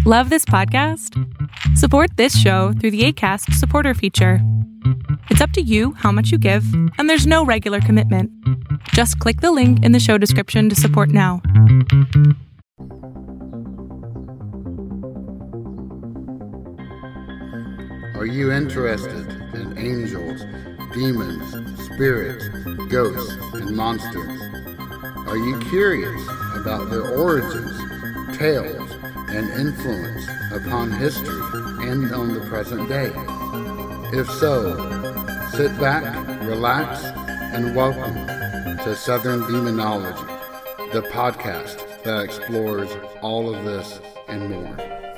Love this podcast? Support this show through the Acast supporter feature. It's up to you how much you give, and there's no regular commitment. Just click the link in the show description to support now. Are you interested in angels, demons, spirits, ghosts, and monsters? Are you curious about their origins, tales, and influence upon history and on the present day? If so, sit back, relax, and welcome to Southern Demonology, the podcast that explores all of this and more.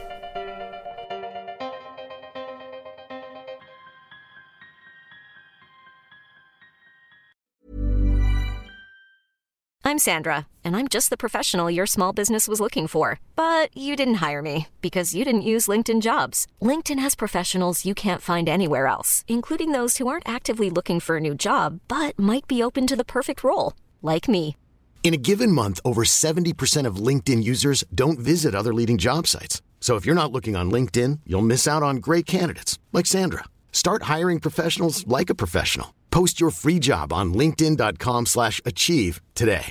I'm Sandra, and I'm just the professional your small business was looking for. But you didn't hire me because you didn't use LinkedIn Jobs. LinkedIn has professionals you can't find anywhere else, including those who aren't actively looking for a new job, but might be open to the perfect role, like me. In a given month, over 70% of LinkedIn users don't visit other leading job sites. So if you're not looking on LinkedIn, you'll miss out on great candidates like Sandra. Start hiring professionals like a professional. Post your free job on linkedin.com/achieve today.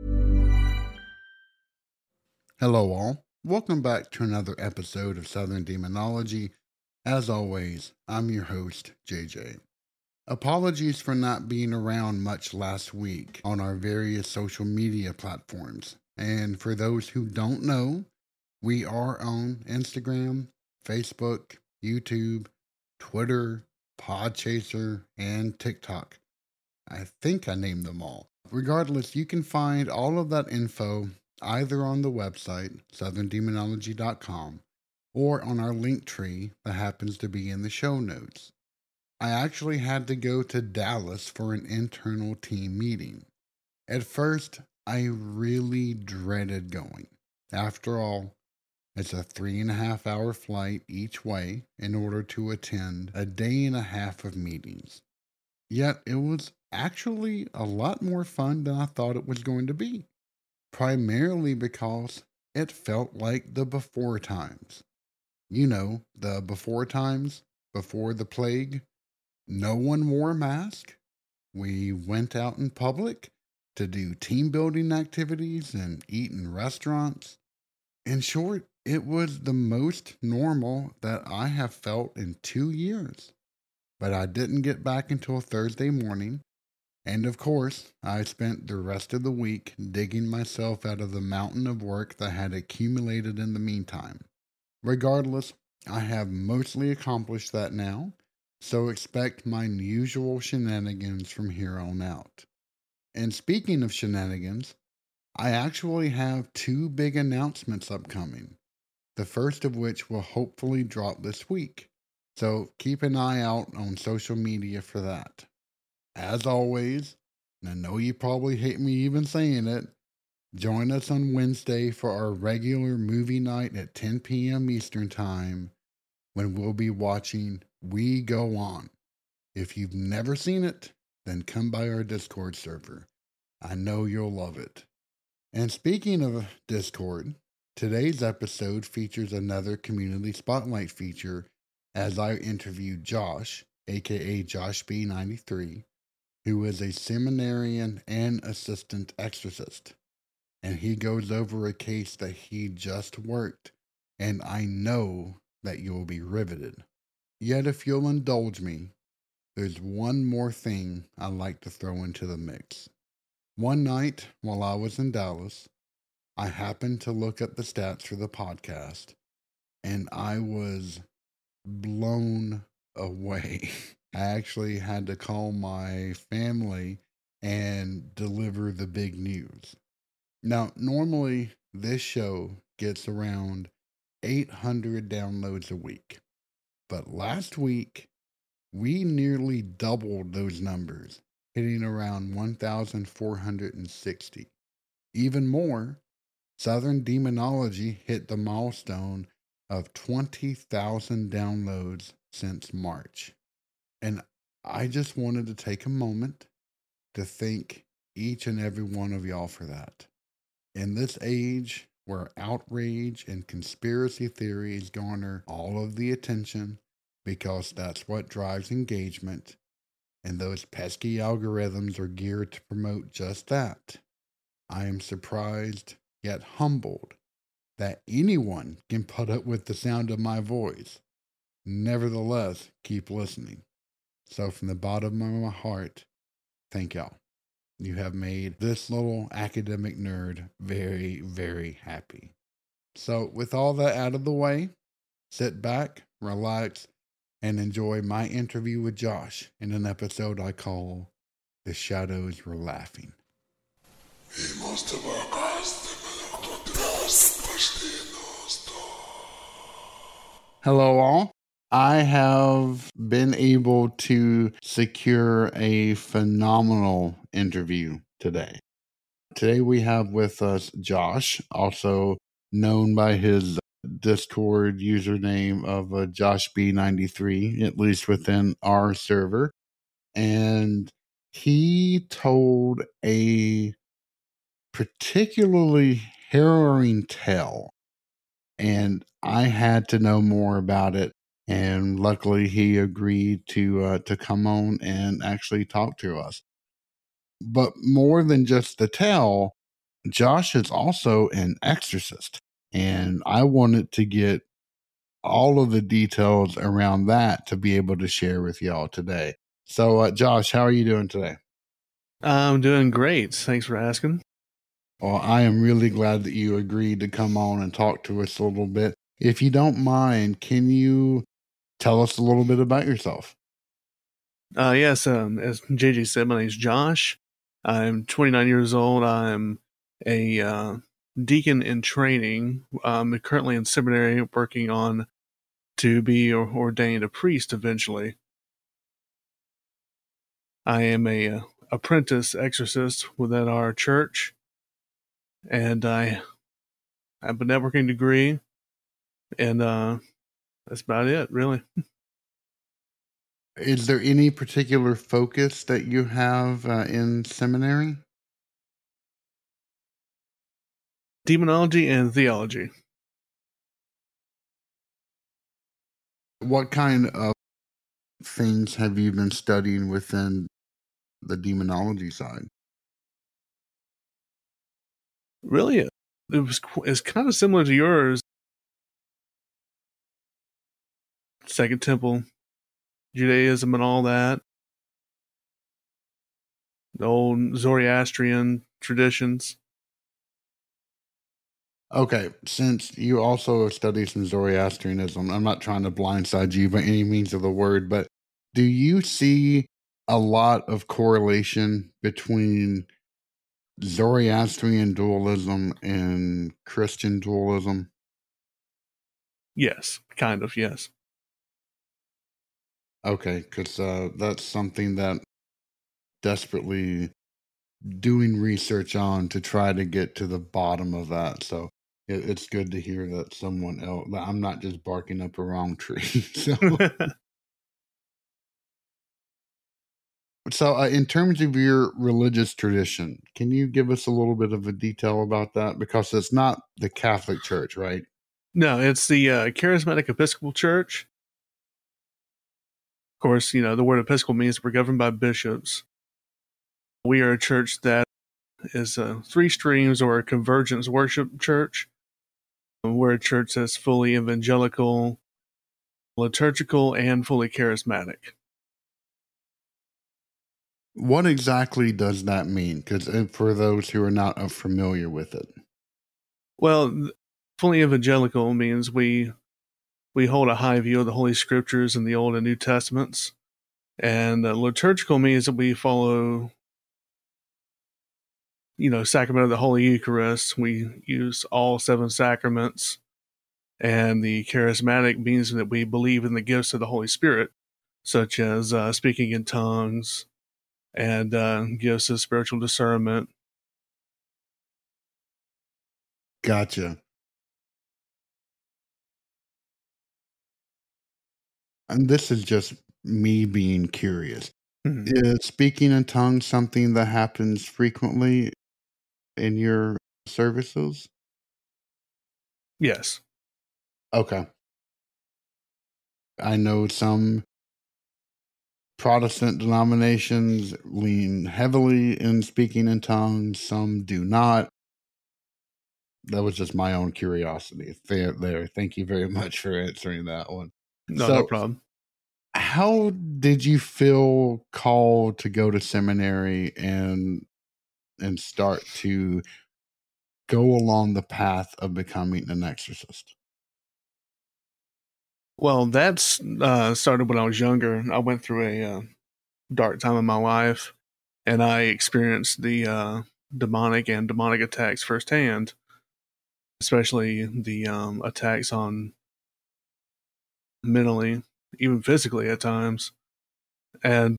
Hello all. Welcome back to another episode of Southern Demonology. As always, I'm your host, JJ. Apologies for not being around much last week on our various social media platforms. And for those who don't know, we are on Instagram, Facebook, YouTube, Twitter, Podchaser, and TikTok. I think I named them all. Regardless, you can find all of that info either on the website, southerndemonology.com, or on our link tree that happens to be in the show notes. I actually had to go to Dallas for an internal team meeting. At first, I really dreaded going. After all, it's a 3.5-hour flight each way in order to attend a day and a half of meetings. Yet it was actually a lot more fun than I thought it was going to be. Primarily because it felt like the before times. You know, the before times, before the plague. No one wore a mask. We went out in public to do team building activities and eat in restaurants. In short, it was the most normal that I have felt in 2 years. But I didn't get back until Thursday morning. And of course, I spent the rest of the week digging myself out of the mountain of work that had accumulated in the meantime. Regardless, I have mostly accomplished that now, so expect my usual shenanigans from here on out. And speaking of shenanigans, I actually have 2 big announcements upcoming, the first of which will hopefully drop this week, so keep an eye out on social media for that. As always, and I know you probably hate me even saying it, join us on Wednesday for our regular movie night at 10 p.m. Eastern Time when we'll be watching We Go On. If you've never seen it, then come by our Discord server. I know you'll love it. And speaking of Discord, today's episode features another community spotlight feature as I interviewed Josh, aka Josh B93, who is a seminarian and assistant exorcist. And he goes over a case that he just worked, and I know that you'll be riveted. Yet if you'll indulge me, there's one more thing I'd like to throw into the mix. One night, while I was in Dallas, I happened to look at the stats for the podcast, and I was blown away. I actually had to call my family and deliver the big news. Now, normally this show gets around 800 downloads a week, but last week we nearly doubled those numbers, hitting around 1,460. Even more, Southern Demonology hit the milestone of 20,000 downloads since March. And I just wanted to take a moment to thank each and every one of y'all for that. In this age where outrage and conspiracy theories garner all of the attention because that's what drives engagement, and those pesky algorithms are geared to promote just that. I am surprised, yet humbled, that anyone can put up with the sound of my voice. Nevertheless, keep listening. So from the bottom of my heart, thank y'all. You have made this little academic nerd very, very happy. So with all that out of the way, sit back, relax, and enjoy my interview with Josh in an episode I call The Shadows Were Laughing. Hello all. I have been able to secure a phenomenal interview today. Today we have with us Josh, also known by his Discord username of JoshB93, at least within our server. And he told a particularly harrowing tale, and I had to know more about it. And luckily, he agreed to come on and actually talk to us. But more than just the tale, Josh is also an exorcist, and I wanted to get all of the details around that to be able to share with y'all today. So, Josh, how are you doing today? I'm doing great. Thanks for asking. Well, I am really glad that you agreed to come on and talk to us a little bit. If you don't mind, can you tell us a little bit about yourself? Yes, as JJ said, my name's Josh. I'm 29 years old. I'm a deacon in training. I'm currently in seminary working on to be ordained a priest eventually. I am a apprentice exorcist within our church, and I have a networking degree, and that's about it, really. Is there any particular focus that you have in seminary? Demonology and theology. What kind of things have you been studying within the demonology side? Really, it's kind of similar to yours. Second Temple, Judaism, and all that. The old Zoroastrian traditions. Okay, since you also study some Zoroastrianism, I'm not trying to blindside you by any means of the word, but do you see a lot of correlation between Zoroastrian dualism and Christian dualism? Yes, kind of, yes. Okay, because that's something that desperately doing research on to try to get to the bottom of that. So it's good to hear that someone else, that I'm not just barking up a wrong tree. So in terms of your religious tradition, can you give us a little bit of a detail about that? Because it's not the Catholic Church, right? No, it's the Charismatic Episcopal Church. Of course, the word Episcopal means we're governed by bishops. We are a church that is three streams or a convergence worship church. We're a church that's fully evangelical, liturgical, and fully charismatic. What exactly does that mean? Because for those who are not familiar with it. Well, fully evangelical means we hold a high view of the Holy Scriptures in the Old and New Testaments. And liturgical means that we follow, sacrament of the Holy Eucharist. We use all 7 sacraments. And the charismatic means that we believe in the gifts of the Holy Spirit, such as speaking in tongues and gifts of spiritual discernment. Gotcha. And this is just me being curious. Mm-hmm. Is speaking in tongues something that happens frequently in your services? Yes. Okay. I know some Protestant denominations lean heavily in speaking in tongues, some do not. That was just my own curiosity there. Thank you very much for answering that one. No So, problem. how did you feel called to go to seminary and start to go along the path of becoming an exorcist? Well, that's started when I was younger. I went through a dark time in my life, and I experienced the demonic and demonic attacks firsthand, especially the attacks on mentally, even physically at times. And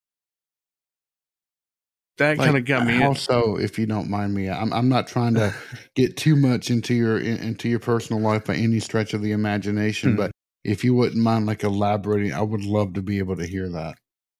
that kind Like, of got me how in. so, if you don't mind me? I'm not trying to get too much into your personal life by any stretch of the imagination, Hmm. but if you wouldn't mind, like, elaborating, I would love to be able to hear that.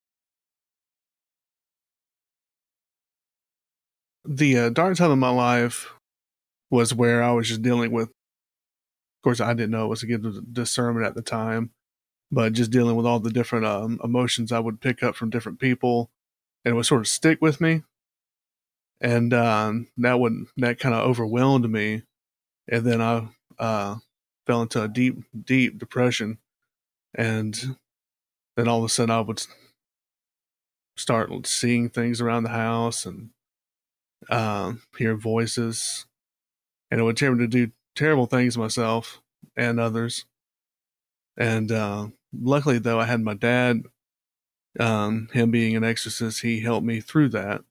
The dark time of my life was where I was just dealing with. Of course, I didn't know it was a gift of discernment at the time, but just dealing with all the different emotions I would pick up from different people, and it would sort of stick with me, and that kind of overwhelmed me, and then I fell into a deep depression, and then all of a sudden I would start seeing things around the house and hear voices, and it would tear me to do terrible things myself and others. And luckily, though, I had my dad. Him being an exorcist, he helped me through that.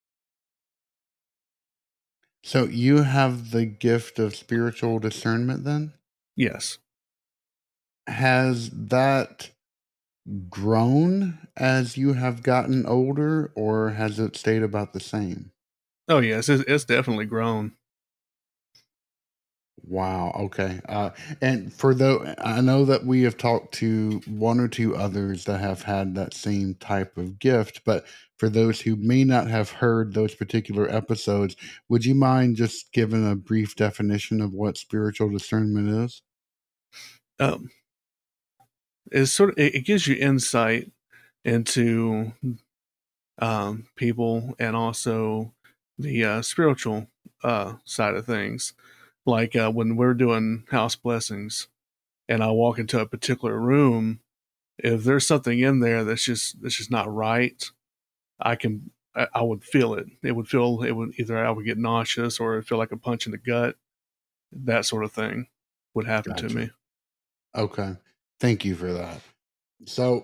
So you have the gift of spiritual discernment then? Yes. Has that grown as you have gotten older, or has it stayed about the same? Oh, yes. It's definitely grown. Wow. Okay. And for though I know that we have talked to one or two others that have had that same type of gift, but for those who may not have heard those particular episodes, would you mind just giving a brief definition of what spiritual discernment is? Um, it's sort of it gives you insight into people and also the spiritual side of things. Like when we're doing house blessings, and I walk into a particular room, if there's something in there that's just not right, I would feel it. It would either I would get nauseous or it'd feel like a punch in the gut. That sort of thing would happen to Gotcha. me. Okay. Thank you for that. So,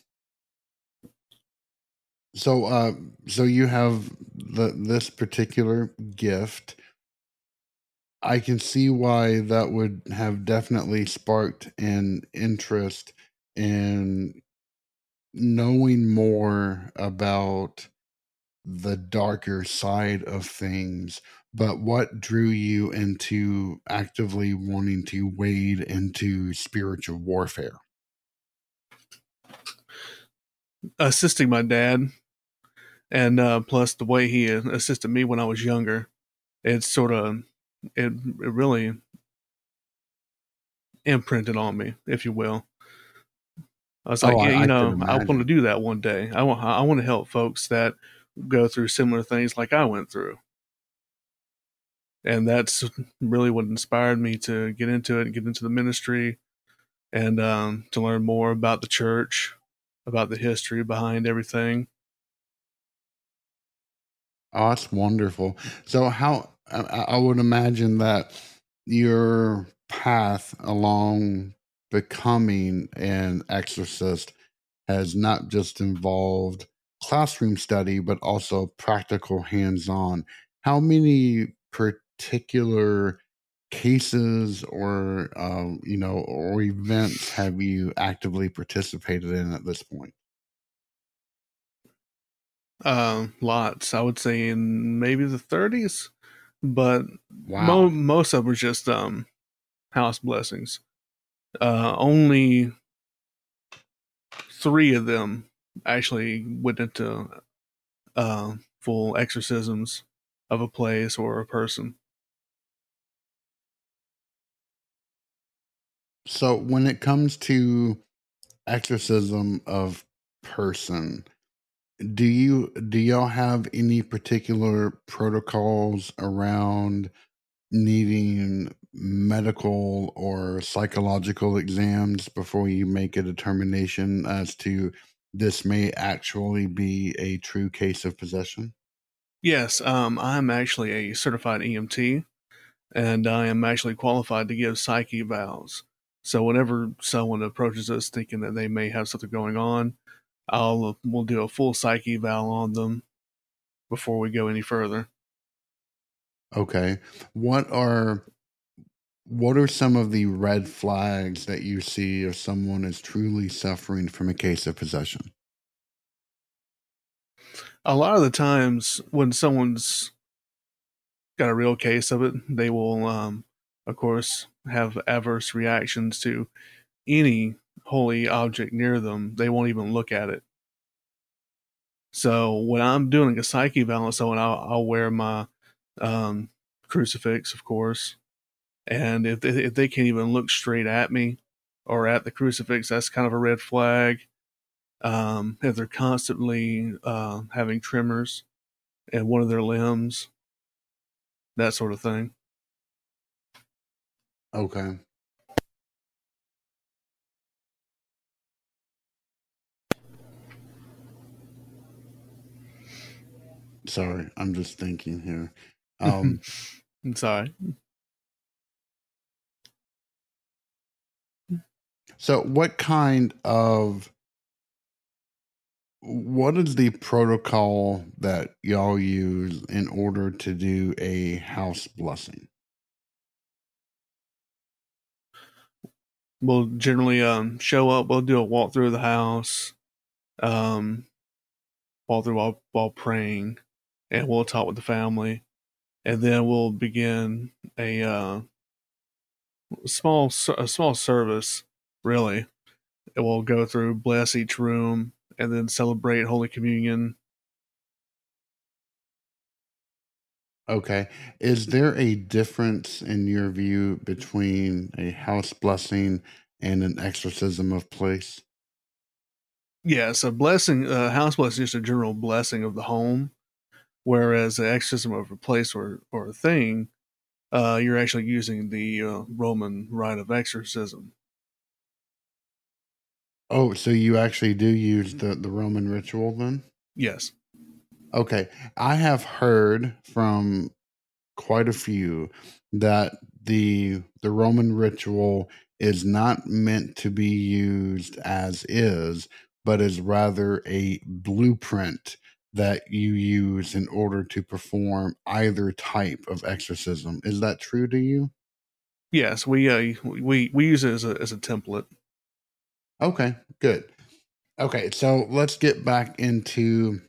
so you have this particular gift. I can see why that would have definitely sparked an interest in knowing more about the darker side of things. But what drew you into actively wanting to wade into spiritual warfare? Assisting my dad, and plus the way he assisted me when I was younger, it's sort of it really imprinted on me, if you will. I was Oh, like, yeah, I could I want to imagine. do that one day. I want to help folks that go through similar things like I went through, and that's really what inspired me to get into it and get into the ministry, and to learn more about the church, about the history behind everything. Oh, that's wonderful. So, how I would imagine that your path along becoming an exorcist has not just involved classroom study, but also practical hands on. How many particular cases or, or events have you actively participated in at this point? Lots, I would say in maybe the 30s, but Wow. most of them were just house blessings. Only 3 of them actually went into full exorcisms of a place or a person. So when it comes to exorcism of person, do y'all have any particular protocols around needing medical or psychological exams before you make a determination as to this may actually be a true case of possession? Yes, I'm actually a certified EMT, and I am actually qualified to give psych evals. So whenever someone approaches us thinking that they may have something going on, we'll do a full psych eval on them before we go any further. Okay. What are some of the red flags that you see if someone is truly suffering from a case of possession? A lot of the times when someone's got a real case of it, they will, of course, have adverse reactions to any holy object near them. They won't even look at it. So when I'm doing a psyche balance, I'll wear my crucifix, of course. And if they can't even look straight at me or at the crucifix, that's kind of a red flag. If they're constantly having tremors in one of their limbs, that sort of thing. Okay. Sorry, I'm just thinking here. I'm sorry. So what is the protocol that y'all use in order to do a house blessing? We'll generally show up. We'll do a walkthrough of the house, walk through while praying, and we'll talk with the family, and then we'll begin a small service. Really, it will go through, bless each room, and then celebrate Holy Communion. Okay. Is there a difference in your view between a house blessing and an exorcism of place? Yes, a blessing, house blessing is just a general blessing of the home, whereas the exorcism of a place or a thing, you're actually using the Roman rite of exorcism. Oh, so you actually do use the Roman ritual then? Yes. Okay. I have heard from quite a few that the Roman ritual is not meant to be used as is, but is rather a blueprint that you use in order to perform either type of exorcism. Is that true to you? Yes, we use it as a template. Okay, good. Okay, so let's get back into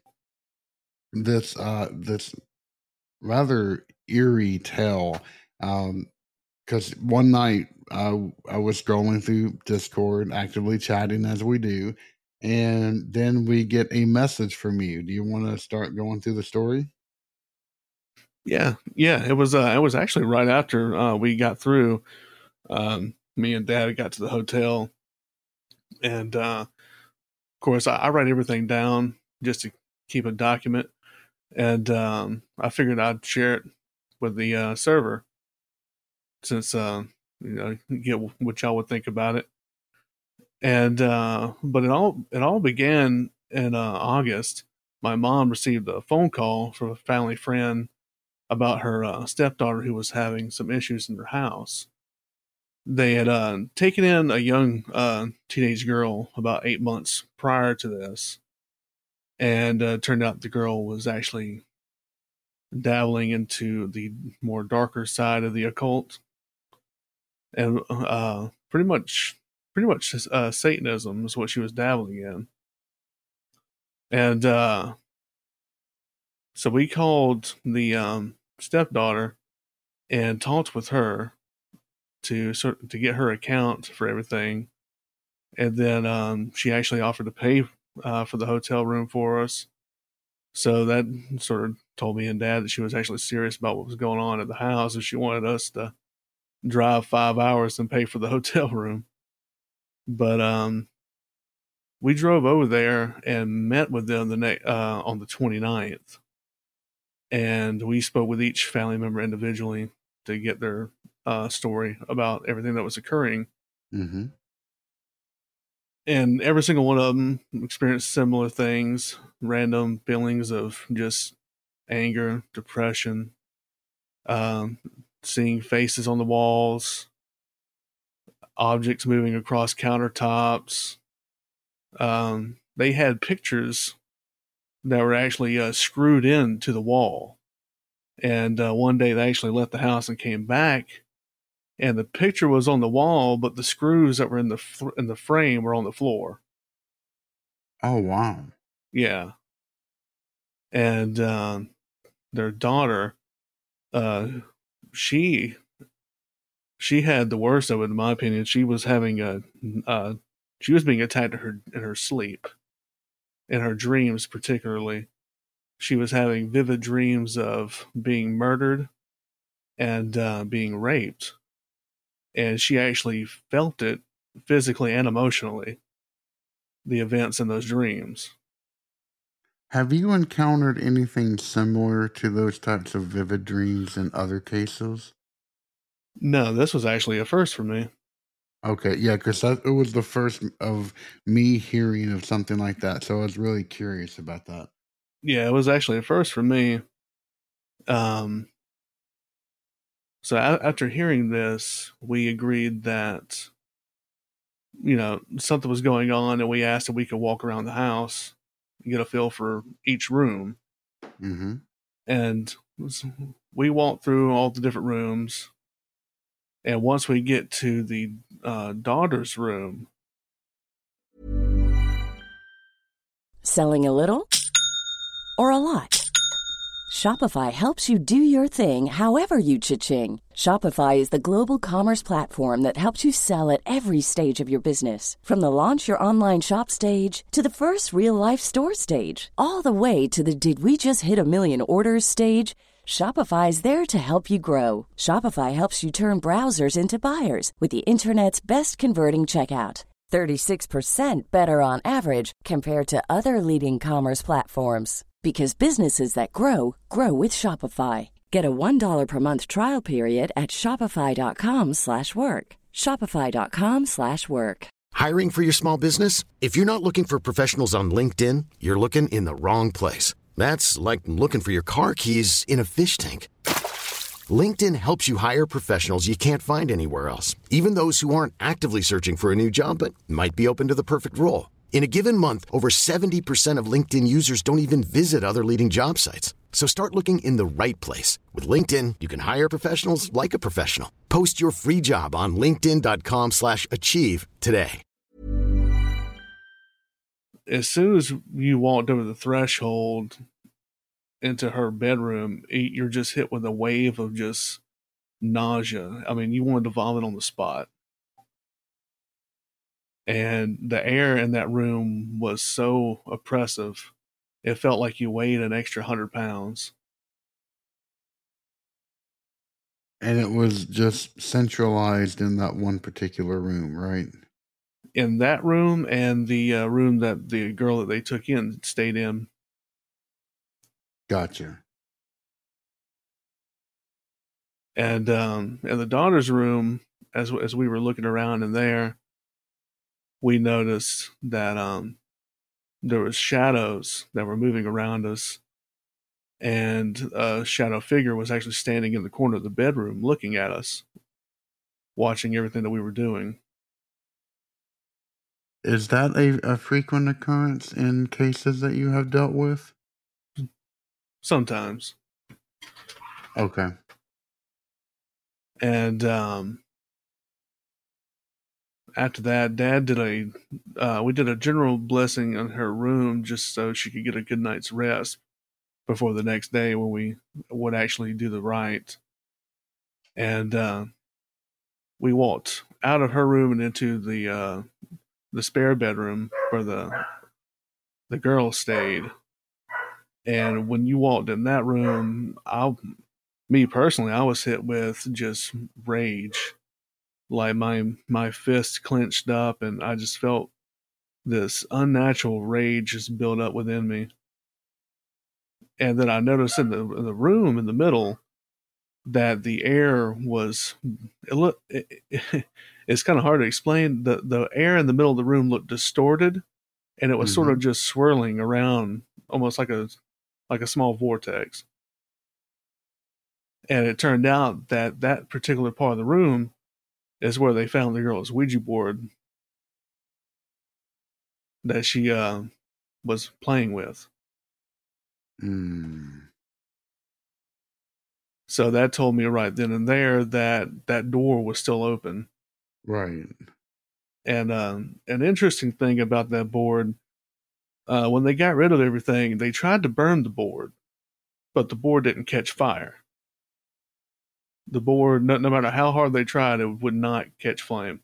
this rather eerie tale. Because one night I was scrolling through Discord, actively chatting as we do, and then we get a message from you. Do you want to start going through the story? Yeah, yeah. It was actually right after we got through. Me and Dad got to the hotel, and of course I write everything down just to keep a document. And I figured I'd share it with the server since get what y'all would think about it. And but it all began in August. My mom received a phone call from a family friend about her stepdaughter who was having some issues in her house. They had taken in a young teenage girl about 8 months prior to this, and turned out the girl was actually dabbling into the more darker side of the occult, and pretty much Satanism is what she was dabbling in. And so we called the stepdaughter and talked with her to get her account for everything, and then she actually offered to pay for the hotel room for us. So that sort of told me and Dad that she was actually serious about what was going on at the house, and she wanted us to drive 5 hours and pay for the hotel room. But we drove over there and met with them on the 29th. And we spoke with each family member individually to get their story about everything that was occurring. Mm-hmm. And every single one of them experienced similar things, random feelings of just anger, depression, seeing faces on the walls, objects moving across countertops. They had pictures that were actually screwed into the wall. And one day they actually left the house and came back, and the picture was on the wall, but the screws that were in the frame were on the floor. Oh, wow. Yeah. And their daughter, she had the worst of it, in my opinion. She was having she was being attacked in her sleep, in her dreams particularly. She was having vivid dreams of being murdered and being raped. And she actually felt it physically and emotionally, the events in those dreams. Have you encountered anything similar to those types of vivid dreams in other cases? No, this was actually a first for me. Okay, yeah, because it was the first of me hearing of something like that, so I was really curious about that. Yeah, it was actually a first for me. So after hearing this, we agreed that, something was going on, and we asked if we could walk around the house and get a feel for each room. Mm-hmm. And we walked through all the different rooms. And once we get to the daughter's room. Selling a little or a lot? Shopify helps you do your thing however you cha-ching. Shopify is the global commerce platform that helps you sell at every stage of your business. From the launch your online shop stage to the first real-life store stage, all the way to the did we just hit a million orders stage. Shopify is there to help you grow. Shopify helps you turn browsers into buyers with the internet's best converting checkout. 36% better on average compared to other leading commerce platforms. Because businesses that grow, grow with Shopify. Get a $1 per month trial period at shopify.com/work. Shopify.com/work. Hiring for your small business? If you're not looking for professionals on LinkedIn, you're looking in the wrong place. That's like looking for your car keys in a fish tank. LinkedIn helps you hire professionals you can't find anywhere else, even those who aren't actively searching for a new job but might be open to the perfect role. In a given month, over 70% of LinkedIn users don't even visit other leading job sites. So start looking in the right place. With LinkedIn, you can hire professionals like a professional. Post your free job on linkedin.com/achieve today. As soon as you walked over the threshold into her bedroom, you're just hit with a wave of just nausea. I mean, you wanted to vomit on the spot. And the air in that room was so oppressive, it felt like you weighed an extra 100 pounds. And it was just centralized in that one particular room, right? In that room and the room that the girl that they took in stayed in. Gotcha. And in the daughter's room, as we were looking around in there, we noticed that there was shadows that were moving around us, and a shadow figure was actually standing in the corner of the bedroom looking at us, watching everything that we were doing. Is that a frequent occurrence in cases that you have dealt with? Sometimes. Okay. And after that, Dad we did a general blessing on her room just so she could get a good night's rest before the next day when we would actually do the rite. And we walked out of her room and into the spare bedroom where the girl stayed. And when you walked in that room, me personally, I was hit with just rage. Like my fist clenched up, and I just felt this unnatural rage just build up within me. And then I noticed in the room in the middle that the air was it's kind of hard to explain. The air in the middle of the room looked distorted, and it was sort of just swirling around almost like a small vortex. And it turned out that that particular part of the room is where they found the girl's Ouija board that she was playing with. So that told me right then and there that that door was still open. Right. And an interesting thing about that board, when they got rid of everything, they tried to burn the board, but the board didn't catch fire. The board, no matter how hard they tried, it would not catch flame.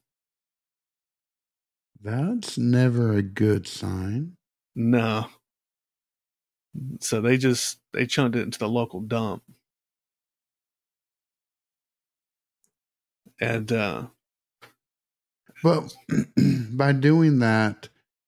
That's never a good sign. No. So they chunked it into the local dump. And but by doing that,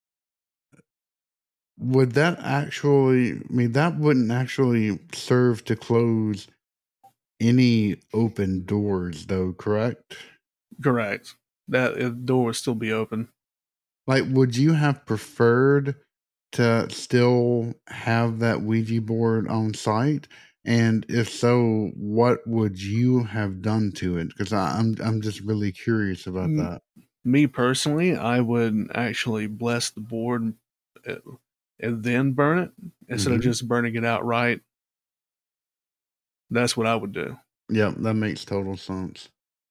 would that actually, I mean, that wouldn't actually serve to close any open doors, though, correct? Correct. That door would still be open. Like, would you have preferred to still have that Ouija board on site? And if so, what would you have done to it? Because I'm just really curious about that. Me personally, I would actually bless the board and then burn it instead of just burning it outright. That's what I would do. Yeah, that makes total sense.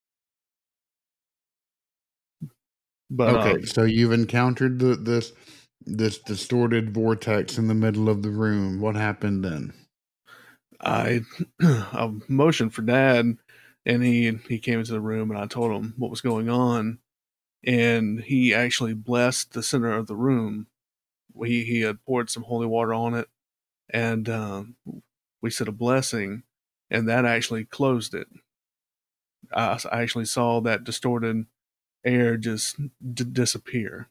But okay, so you've encountered this distorted vortex in the middle of the room. What happened then? I motioned for Dad, and he came into the room, and I told him what was going on, and he actually blessed the center of the room. He had poured some holy water on it, and we said a blessing, and that actually closed it. I actually saw that distorted air just disappear.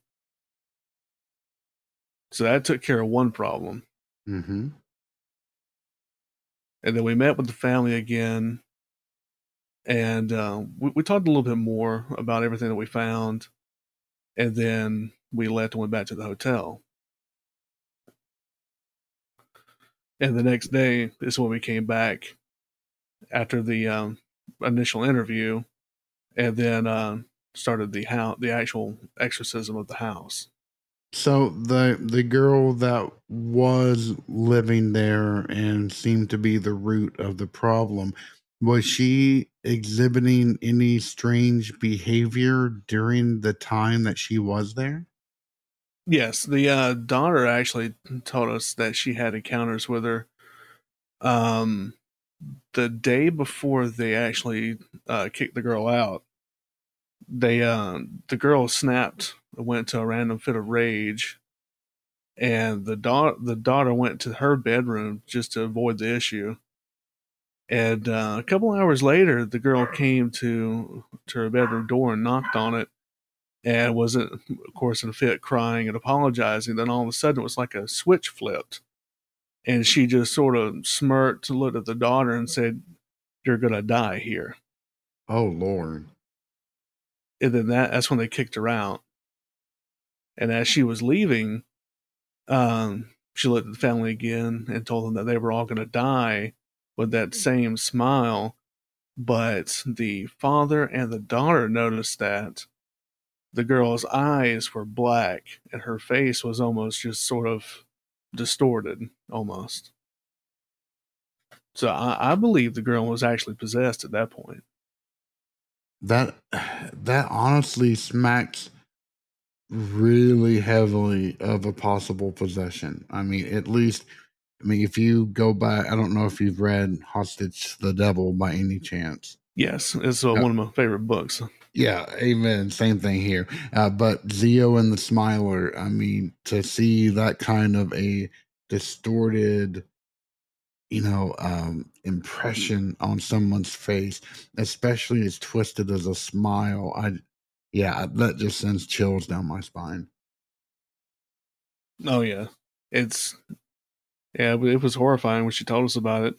So that took care of one problem. Mm-hmm. And then we met with the family again, and we talked a little bit more about everything that we found, and then we left and went back to the hotel. And the next day is when we came back after the initial interview, and then started the actual exorcism of the house. So the girl that was living there and seemed to be the root of the problem, was she exhibiting any strange behavior during the time that she was there? Yes, the daughter actually told us that she had encounters with her. The day before they actually kicked the girl out, the girl snapped, went to a random fit of rage, and the daughter went to her bedroom just to avoid the issue. And a couple hours later, the girl came to her bedroom door and knocked on it, and was, of course, in a fit, crying and apologizing. Then all of a sudden, it was like a switch flipped, and she just sort of smirked, looked at the daughter, and said, "You're gonna die here." Oh, Lord. And then that's when they kicked her out. And as she was leaving, she looked at the family again and told them that they were all going to die with that same smile. But the father and the daughter noticed that the girl's eyes were black and her face was almost just sort of distorted, almost. So I believe the girl was actually possessed at that point. That honestly smacks really heavily of a possible possession. I mean, at least, if you go back, I don't know if you've read Hostage to the Devil by any chance. Yes, it's one of my favorite books. Yeah, amen. Same thing here. But Zio and the Smiler, to see that kind of a distorted impression on someone's face, especially as twisted as a smile. That just sends chills down my spine. Oh yeah, it was horrifying when she told us about it.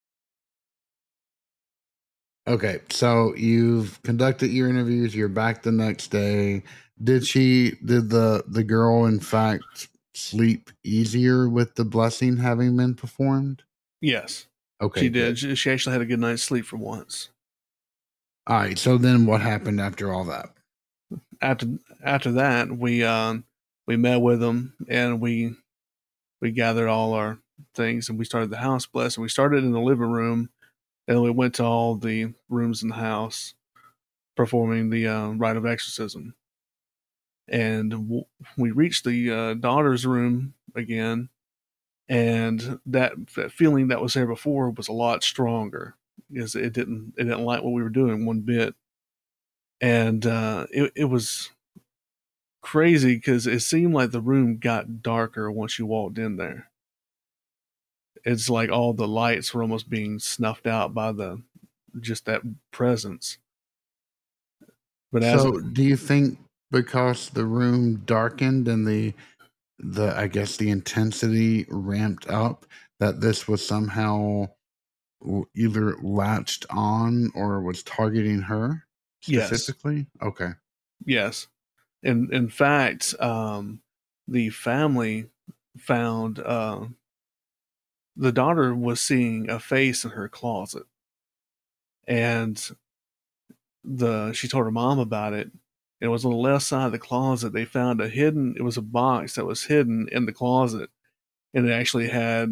Okay, so you've conducted your interviews. You're back the next day. Did the girl in fact sleep easier with the blessing having been performed? Yes. Okay, she did. good. She actually had a good night's sleep for once. All right. So then, what happened after all that? After that, we met with them and we gathered all our things and we started the house blessing. We started in the living room and we went to all the rooms in the house performing the rite of exorcism. And we reached the daughter's room again, and that feeling that was there before was a lot stronger because it didn't like what we were doing one bit. And it was crazy because it seemed like the room got darker once you walked in there. It's like all the lights were almost being snuffed out by just that presence. But do you think because the room darkened and the I guess the intensity ramped up, that this was somehow either latched on or was targeting her specifically? Yes. Okay. Yes. In fact, the family found the daughter was seeing a face in her closet, and she told her mom about it. It was on the left side of the closet. They found it was a box that was hidden in the closet, and it actually had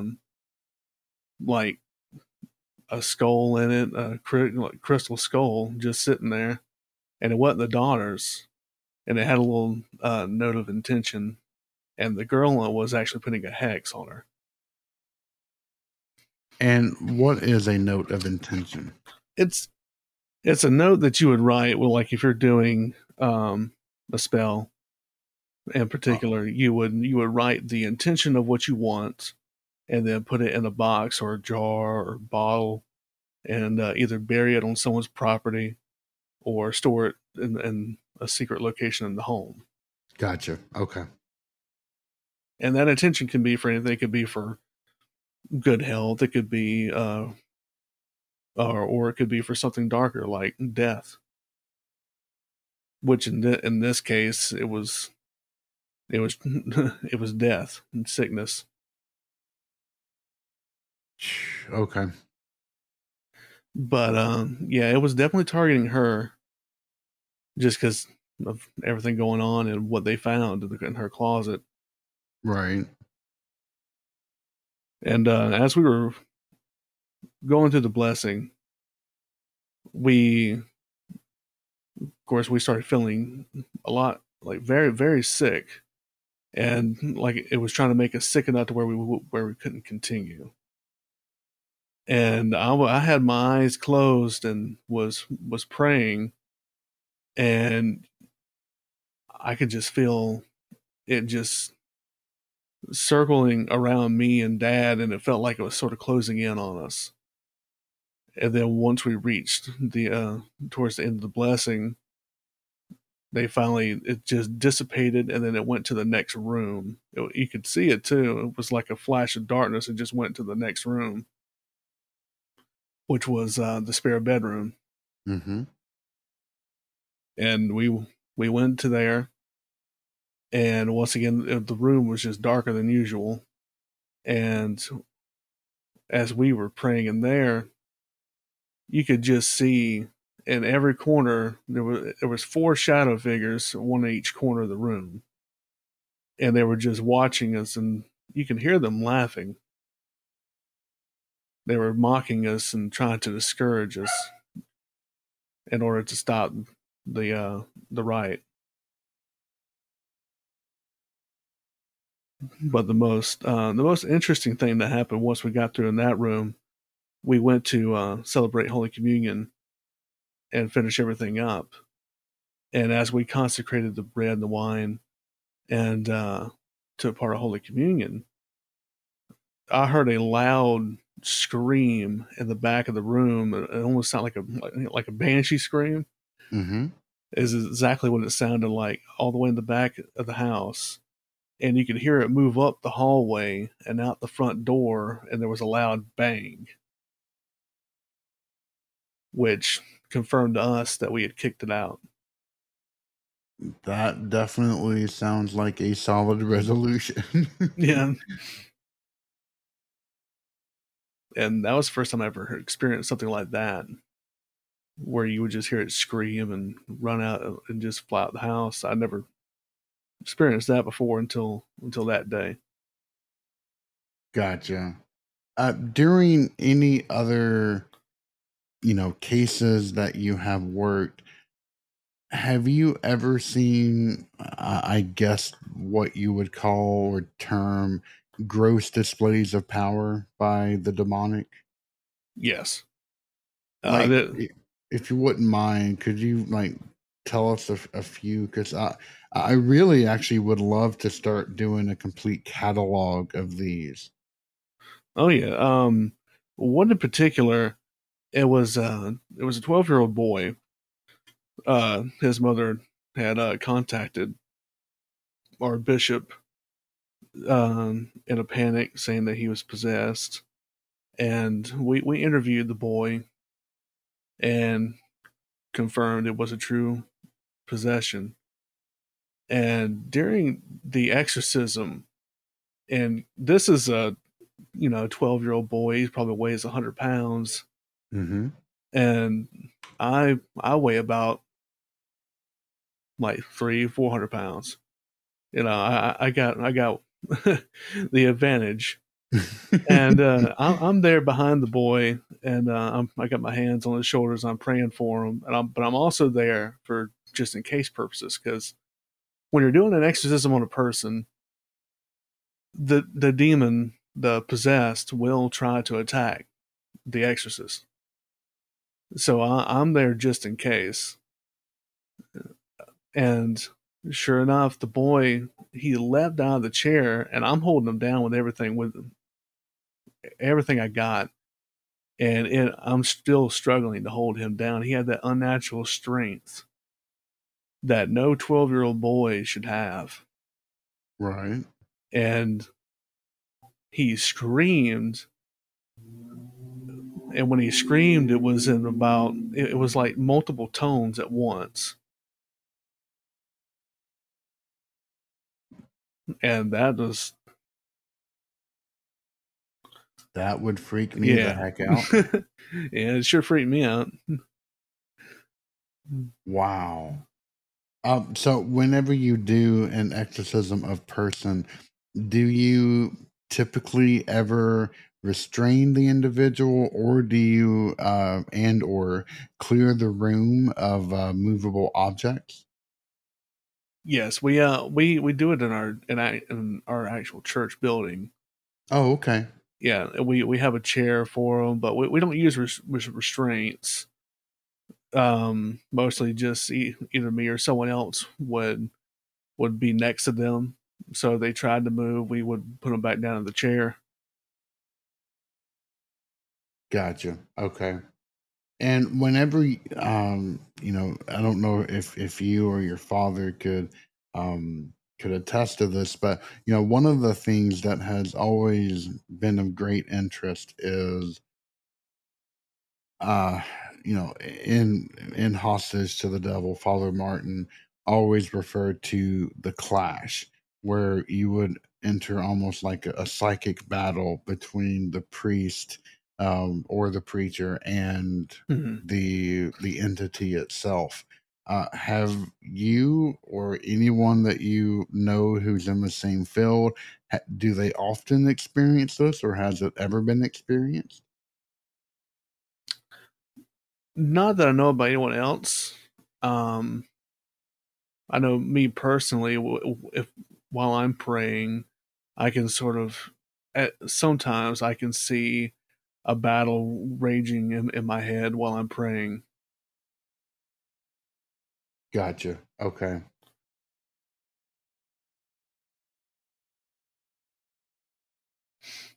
like a skull in it, a crystal skull just sitting there, and it wasn't the daughter's. And it had a little note of intention, and the girl was actually putting a hex on her. And what is a note of intention? It's a note that you would write. Well, like if you're doing a spell in particular, you would write the intention of what you want, and then put it in a box or a jar or bottle, and either bury it on someone's property or store it in a secret location in the home. Gotcha. Okay. And that intention can be for anything. It could be for good health. It could be, or it could be for something darker like death. Which in this case, it was it was death and sickness. Okay. But yeah, it was definitely targeting her, just because of everything going on and what they found in her closet. Right. And as we were going through the blessing, of course, we started feeling a lot like very, very sick, and like it was trying to make us sick enough to where we couldn't continue. And I had my eyes closed and was praying, and I could just feel it just circling around me and Dad, and it felt like it was sort of closing in on us. And then once we reached the towards the end of the blessing, it just dissipated, and then it went to the next room. You could see it too. It was like a flash of darkness. It just went to the next room, which was the spare bedroom. Mm-hmm. And we went to there, and once again, the room was just darker than usual. And as we were praying in there, you could just see in every corner there was 4 shadow figures, one in each corner of the room, and they were just watching us, and you can hear them laughing. They were mocking us and trying to discourage us in order to stop the rite. But the most interesting thing that happened once we got through in that room, we went to celebrate Holy Communion and finish everything up. And as we consecrated the bread and the wine and took part of Holy Communion, I heard a loud scream in the back of the room. It almost sounded like a banshee scream. Mm-hmm. Is exactly what it sounded like all the way in the back of the house. And you could hear it move up the hallway and out the front door, and there was a loud bang, which confirmed to us that we had kicked it out. That definitely sounds like a solid resolution. Yeah. And that was the first time I ever experienced something like that, where you would just hear it scream and run out and just fly out the house. I never experienced that before until that day. Gotcha. During any other, cases that you have worked, have you ever seen, I guess, what you would call or term gross displays of power by the demonic? Yes. Like, if you wouldn't mind, could you tell us a few? Because I really actually would love to start doing a complete catalog of these. Oh yeah. One in particular, it was a 12-year-old boy. His mother had contacted our bishop in a panic, saying that he was possessed, and we interviewed the boy and confirmed it was a true possession. And during the exorcism, and this is a 12-year-old boy, he probably weighs 100 pounds, Mm-hmm. and I weigh about like 400 pounds. I got the advantage. And I'm there behind the boy, and I got my hands on his shoulders. I'm praying for him, but I'm also there for just in case purposes, because when you're doing an exorcism on a person, the demon, the possessed, will try to attack the exorcist. So I'm there just in case. And sure enough, the boy, he leapt out of the chair, and I'm holding him down with everything I got. And I'm still struggling to hold him down. He had that unnatural strength that no 12-year-old boy should have. Right. And he screamed. And when he screamed, it was it was like multiple tones at once. And that would freak me the heck out. Yeah, it sure freaked me out. Wow. So whenever you do an exorcism of person, do you typically ever restrain the individual, or do you or clear the room of movable objects? Yes, we do it in our actual church building. Oh, okay. Yeah, we have a chair for them, but we don't use restraints. Mostly just either me or someone else would be next to them. So if they tried to move, we would put them back down in the chair. Gotcha. Okay. And whenever, I don't know if you or your father could attest to this, but one of the things that has always been of great interest is, in Hostage to the Devil, Father Martin always referred to the clash, where you would enter almost like a psychic battle between the priest or the preacher and the entity itself. Have you or anyone that you know who's in the same field, do they often experience this, or has it ever been experienced? Not that I know about anyone else. I know me personally, if while I'm praying, I can sort of, sometimes I can see a battle raging in my head while I'm praying. Gotcha. Okay.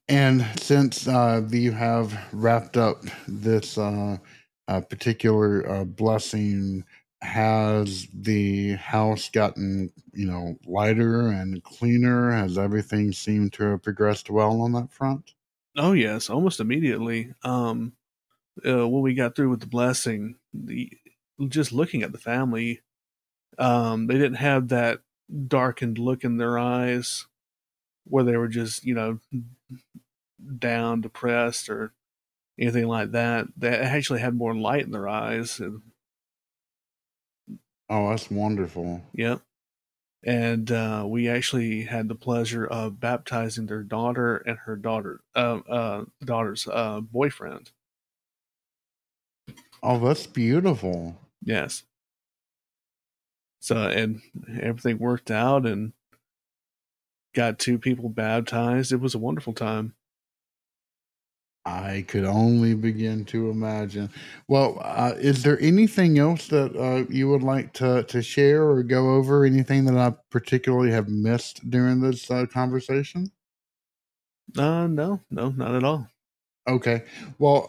And since you have wrapped up this particular blessing, has the house gotten, lighter and cleaner? Has everything seemed to have progressed well on that front? Oh yes, almost immediately. When we got through with the blessing, just looking at the family, they didn't have that darkened look in their eyes where they were just, down, depressed, or anything like that. They actually had more light in their eyes. Oh, that's wonderful. Yep. And we actually had the pleasure of baptizing their daughter and her daughter's boyfriend. Oh, that's beautiful. Yes. So, and everything worked out and got 2 people baptized. It was a wonderful time. I could only begin to imagine. Well, is there anything else that you would like to share or go over? Anything that I particularly have missed during this conversation? No, not at all. Okay. Well,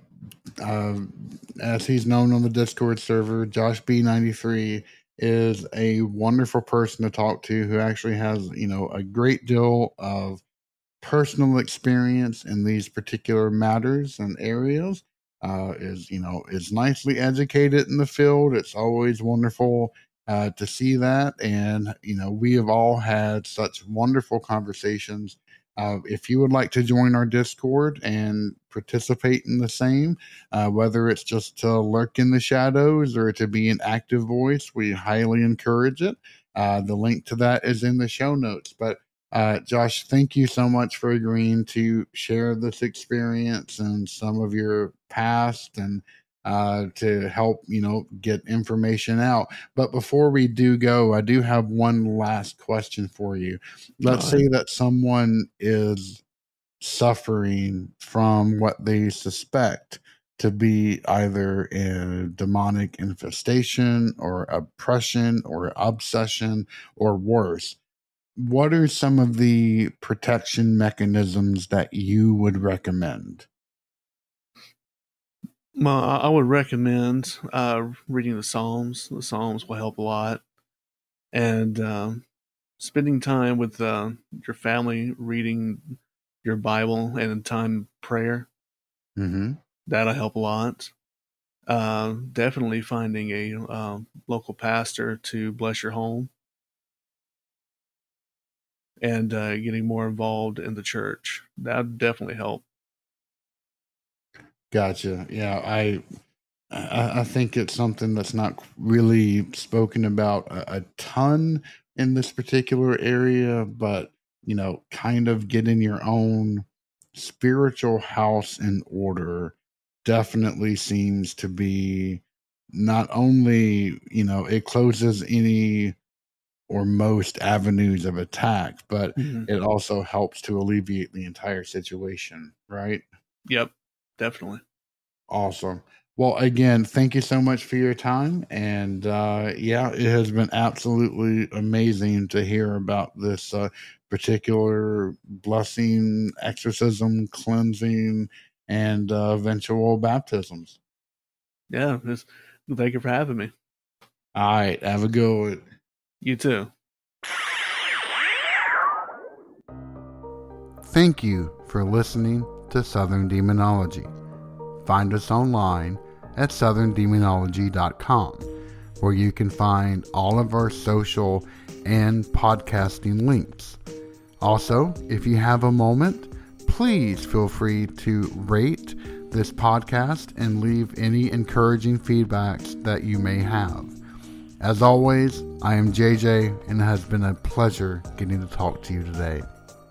as he's known on the Discord server, Josh B93 is a wonderful person to talk to who actually has, a great deal of personal experience in these particular matters and areas. Is nicely educated in the field. It's always wonderful to see that. And, we have all had such wonderful conversations. If you would like to join our Discord and participate in the same, whether it's just to lurk in the shadows or to be an active voice, we highly encourage it. The link to that is in the show notes. But Josh, thank you so much for agreeing to share this experience and some of your past and to help, get information out. But before we do go, I do have one last question for you. Let's say that someone is suffering from what they suspect to be either a demonic infestation or oppression or obsession or worse. What are some of the protection mechanisms that you would recommend? Well, I would recommend reading the Psalms. The Psalms will help a lot. And spending time with your family, reading your Bible and in time prayer. Mm-hmm. That'll help a lot. Definitely finding a local pastor to bless your home. And getting more involved in the church. That would definitely help. Gotcha. Yeah, I think it's something that's not really spoken about a ton in this particular area, but kind of getting your own spiritual house in order definitely seems to be not only, it closes any or most avenues of attack, but it also helps to alleviate the entire situation, right? Yep, definitely. Awesome. Well, again, thank you so much for your time. And it has been absolutely amazing to hear about this particular blessing, exorcism, cleansing, and eventual baptisms. Yeah, thank you for having me. All right, have a good one. You too. Thank you for listening to Southern Demonology. Find us online at southerndemonology.com, where you can find all of our social and podcasting links. Also, if you have a moment, please feel free to rate this podcast and leave any encouraging feedbacks that you may have. As always, I am JJ, and it has been a pleasure getting to talk to you today.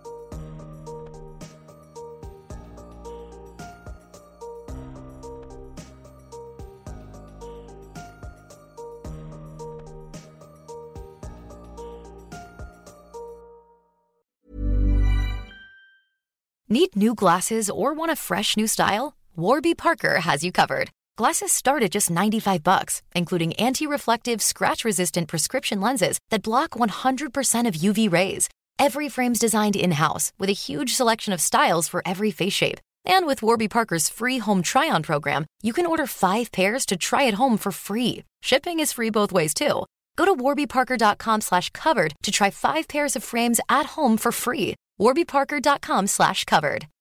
Need new glasses or want a fresh new style? Warby Parker has you covered. Glasses start at just $95, including anti-reflective, scratch-resistant prescription lenses that block 100% of UV rays. Every frame's designed in-house with a huge selection of styles for every face shape. And with Warby Parker's free home try-on program, you can order 5 pairs to try at home for free. Shipping is free both ways, too. Go to warbyparker.com/covered to try 5 pairs of frames at home for free. warbyparker.com/covered.